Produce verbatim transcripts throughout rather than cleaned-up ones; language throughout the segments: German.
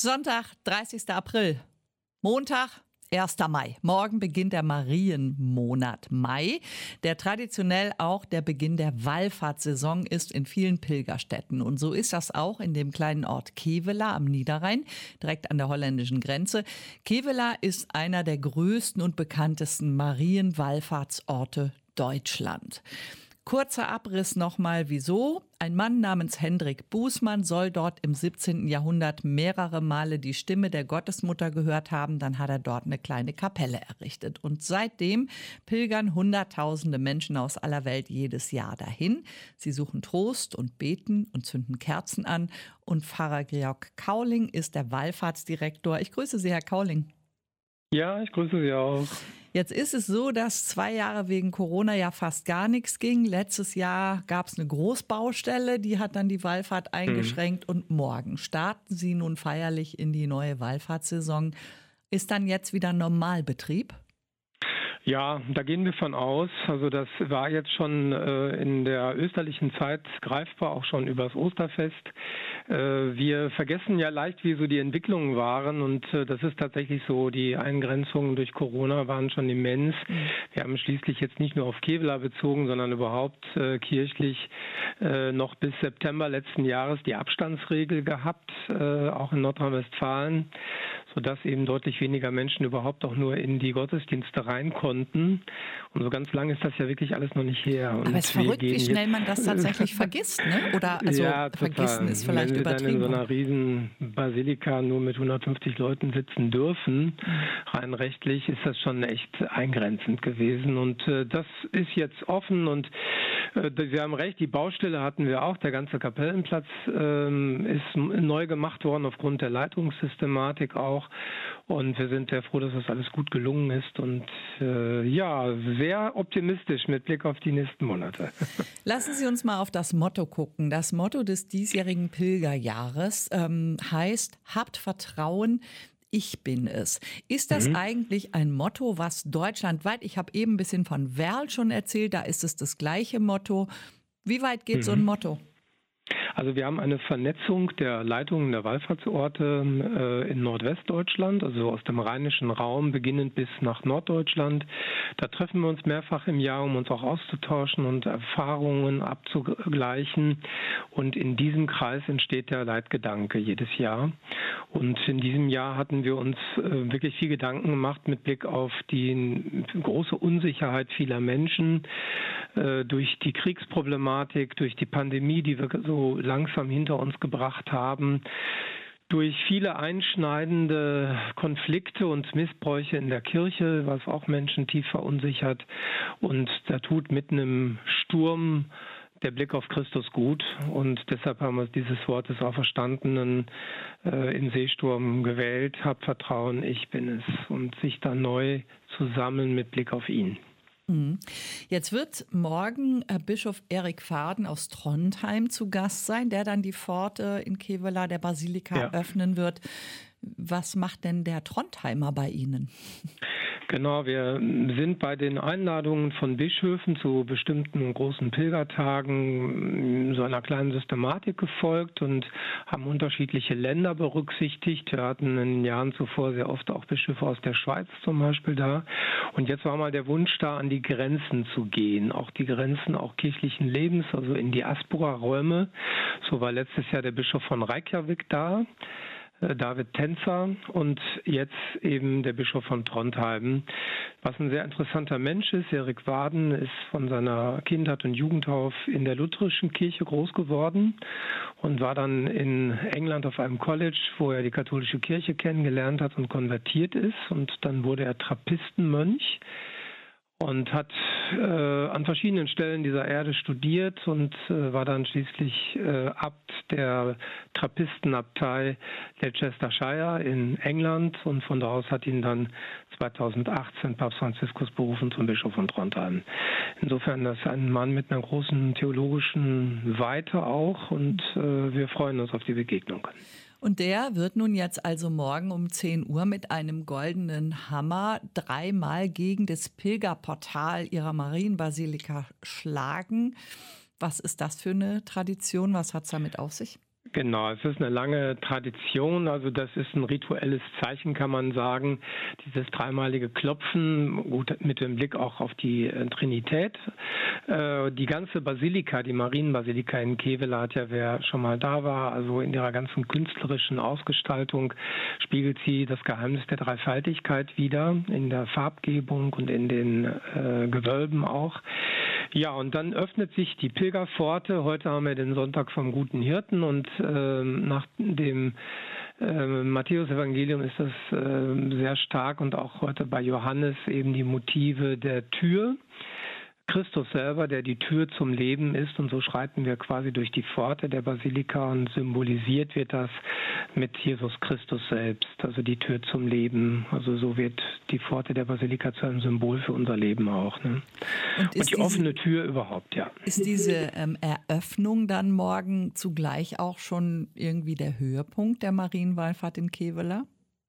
Sonntag, dreißigster April. Montag, erster Mai. Morgen beginnt der Marienmonat Mai, der traditionell auch der Beginn der Wallfahrtssaison ist in vielen Pilgerstätten. Und so ist das auch in dem kleinen Ort Kevela am Niederrhein, direkt an der holländischen Grenze. Kevela ist einer der größten und bekanntesten Marienwallfahrtsorte Deutschland. Kurzer Abriss nochmal, wieso? Ein Mann namens Hendrik Bußmann soll dort im siebzehnten Jahrhundert mehrere Male die Stimme der Gottesmutter gehört haben. Dann hat er dort eine kleine Kapelle errichtet. Und seitdem pilgern Hunderttausende Menschen aus aller Welt jedes Jahr dahin. Sie suchen Trost und beten und zünden Kerzen an. Und Pfarrer Georg Kauling ist der Wallfahrtsdirektor. Ich grüße Sie, Herr Kauling. Ja, ich grüße Sie auch. Jetzt ist es so, dass zwei Jahre wegen Corona ja fast gar nichts ging. Letztes Jahr gab es eine Großbaustelle, die hat dann die Wallfahrt eingeschränkt. Mhm. Und morgen starten Sie nun feierlich in die neue Wallfahrtssaison. Ist dann jetzt wieder Normalbetrieb? Ja, da gehen wir von aus. Also das war jetzt schon äh, in der österlichen Zeit greifbar, auch schon übers Osterfest. Äh, wir vergessen ja leicht, wie so die Entwicklungen waren, und äh, das ist tatsächlich so. Die Eingrenzungen durch Corona waren schon immens. Wir haben schließlich jetzt nicht nur auf Kevela bezogen, sondern überhaupt äh, kirchlich äh, noch bis September letzten Jahres die Abstandsregel gehabt, äh, auch in Nordrhein-Westfalen, sodass eben deutlich weniger Menschen überhaupt auch nur in die Gottesdienste rein konnten. Und so ganz lange ist das ja wirklich alles noch nicht her. Und aber es ist verrückt, wie schnell man das tatsächlich vergisst, ne? Oder also ja, vergessen ist vielleicht Wenn wir übertrieben. dann in so einer riesen Basilika nur mit hundertfünfzig Leuten sitzen dürfen, rein rechtlich ist das schon echt eingrenzend gewesen. Und äh, das ist jetzt offen, und äh, Sie haben recht, die Baustelle hatten wir auch. Der ganze Kapellenplatz äh, ist neu gemacht worden aufgrund der Leitungssystematik auch. Und wir sind sehr froh, dass das alles gut gelungen ist, und äh, ja, sehr optimistisch mit Blick auf die nächsten Monate. Lassen Sie uns mal auf das Motto gucken. Das Motto des diesjährigen Pilgerjahres ähm, heißt, habt Vertrauen, ich bin es. Ist das mhm. eigentlich ein Motto, was deutschlandweit, ich habe eben ein bisschen von Werl schon erzählt, da ist es das gleiche Motto. Wie weit geht mhm. so ein Motto? Also wir haben eine Vernetzung der Leitungen der Wallfahrtsorte äh, in Nordwestdeutschland, also aus dem rheinischen Raum beginnend bis nach Norddeutschland. Da treffen wir uns mehrfach im Jahr, um uns auch auszutauschen und Erfahrungen abzugleichen. Und in diesem Kreis entsteht der Leitgedanke jedes Jahr. Und in diesem Jahr hatten wir uns äh, wirklich viel Gedanken gemacht mit Blick auf die große Unsicherheit vieler Menschen äh, durch die Kriegsproblematik, durch die Pandemie, die wir so langsam hinter uns gebracht haben, durch viele einschneidende Konflikte und Missbräuche in der Kirche, was auch Menschen tief verunsichert. Und da tut mitten im Sturm der Blick auf Christus gut, und deshalb haben wir dieses Wort des Auferstandenen äh, im Seesturm gewählt. Habt Vertrauen, ich bin es, und sich dann neu zu sammeln mit Blick auf ihn. Jetzt wird morgen Bischof Erik Vaden aus Trondheim zu Gast sein, der dann die Pforte in Kevela der Basilika ja. öffnen wird. Was macht denn der Trondheimer bei Ihnen? Genau, wir sind bei den Einladungen von Bischöfen zu bestimmten großen Pilgertagen so einer kleinen Systematik gefolgt und haben unterschiedliche Länder berücksichtigt. Wir hatten in den Jahren zuvor sehr oft auch Bischöfe aus der Schweiz zum Beispiel da. Und jetzt war mal der Wunsch da, an die Grenzen zu gehen, auch die Grenzen auch kirchlichen Lebens, also in Diaspora-Räume. So war letztes Jahr der Bischof von Reykjavik da, David Tänzer, und jetzt eben der Bischof von Trondheim, was ein sehr interessanter Mensch ist. Erik Vaden ist von seiner Kindheit und Jugend auf in der lutherischen Kirche groß geworden und war dann in England auf einem College, wo er die katholische Kirche kennengelernt hat und konvertiert ist, und dann wurde er Trappistenmönch und hat äh, an verschiedenen Stellen dieser Erde studiert und äh, war dann schließlich äh, Abt der Trappistenabtei Leicestershire in England, und von da aus hat ihn dann zweitausendachtzehn Papst Franziskus berufen zum Bischof von Trondheim. Insofern ist er ein Mann mit einer großen theologischen Weite auch, und äh, wir freuen uns auf die Begegnung. Und der wird nun jetzt also morgen um zehn Uhr mit einem goldenen Hammer dreimal gegen das Pilgerportal ihrer Marienbasilika schlagen. Was ist das für eine Tradition? Was hat es damit auf sich? Genau, es ist eine lange Tradition, also das ist ein rituelles Zeichen, kann man sagen, dieses dreimalige Klopfen, gut mit dem Blick auch auf die äh, Trinität. Äh, die ganze Basilika, die Marienbasilika in Kevela hat ja, wer schon mal da war, also in ihrer ganzen künstlerischen Ausgestaltung spiegelt sie das Geheimnis der Dreifaltigkeit wider, in der Farbgebung und in den äh, Gewölben auch. Ja, und dann öffnet sich die Pilgerpforte. Heute haben wir den Sonntag vom Guten Hirten und äh, nach dem äh, Matthäus-Evangelium ist das äh, sehr stark und auch heute bei Johannes eben die Motive der Tür. Christus selber, der die Tür zum Leben ist, und so schreiten wir quasi durch die Pforte der Basilika und symbolisiert wird das mit Jesus Christus selbst, also die Tür zum Leben. Also so wird die Pforte der Basilika zu einem Symbol für unser Leben auch. Ne? Und, und die diese, offene Tür überhaupt, ja. Ist diese ähm, Eröffnung dann morgen zugleich auch schon irgendwie der Höhepunkt der Marienwallfahrt in Kevela?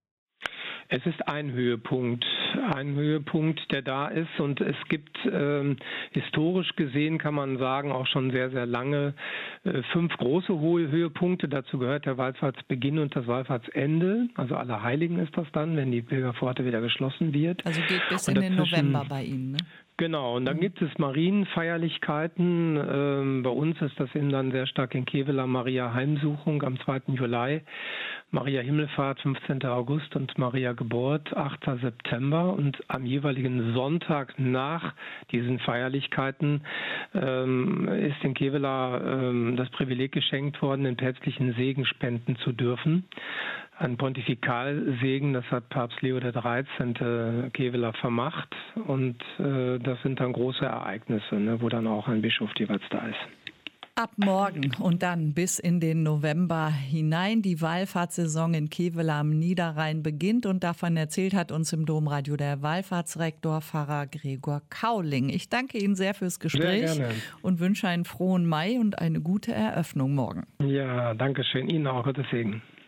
Es ist ein Höhepunkt, ein Höhepunkt, der da ist, und es gibt ähm, historisch gesehen, kann man sagen, auch schon sehr, sehr lange äh, fünf große hohe Höhepunkte. Dazu gehört der Wallfahrtsbeginn und das Wallfahrtsende, also Allerheiligen ist das dann, wenn die Pilgerpforte wieder geschlossen wird. Also geht bis in den November bei Ihnen, ne? Genau, und dann gibt es Marienfeierlichkeiten. Ähm, bei uns ist das eben dann sehr stark in Kevela Maria Heimsuchung am zweiten Juli, Maria Himmelfahrt fünfzehnten August und Maria Geburt achten September. Und am jeweiligen Sonntag nach diesen Feierlichkeiten ähm, ist in Kevela ähm, das Privileg geschenkt worden, den päpstlichen Segen spenden zu dürfen. Ein Pontifikalsegen, das hat Papst Leo der dreizehnte Kevela vermacht, und äh, das sind dann große Ereignisse, ne, wo dann auch ein Bischof jeweils da ist. Ab morgen und dann bis in den November hinein die Wallfahrtssaison in Kevela am Niederrhein beginnt, und davon erzählt hat uns im Domradio der Wallfahrtsrektor Pfarrer Gregor Kauling. Ich danke Ihnen sehr fürs Gespräch sehr gerne und wünsche einen frohen Mai und eine gute Eröffnung morgen. Ja, danke schön. Ihnen auch. Gottes Segen.